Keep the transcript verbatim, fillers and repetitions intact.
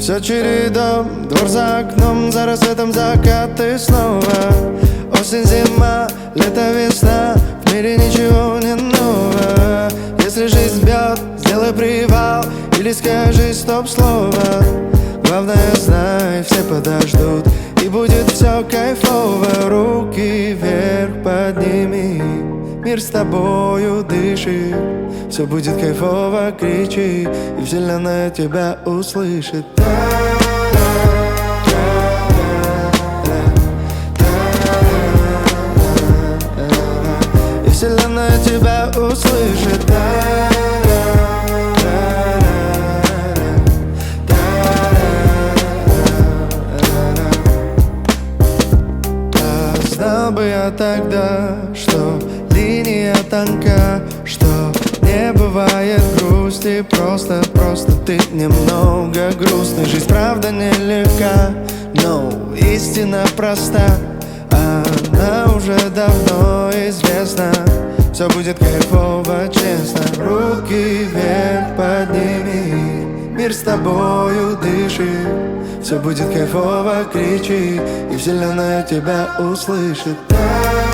Все чередом, двор за окном, за рассветом закаты снова. Осень, зима, лето, весна, в мире ничего не нового. Если жизнь бьет, сделай привал или скажи стоп-слово. Главное, знай, все подождут, и будет все кайфово. Руки вверх подними, мир с тобою дышит. Все будет кайфово, кричи, и вселенная тебя услышит. И вселенная тебя услышит. Знал бы я тогда, что линия тонка, что не бывает грусти, просто, просто ты немного грустный. Жизнь правда нелегка, но истина проста, она уже давно известна. Все будет кайфово, честно. Руки вверх подними, мир с тобою дышит. Все будет кайфово, кричи, и вселенная тебя услышит.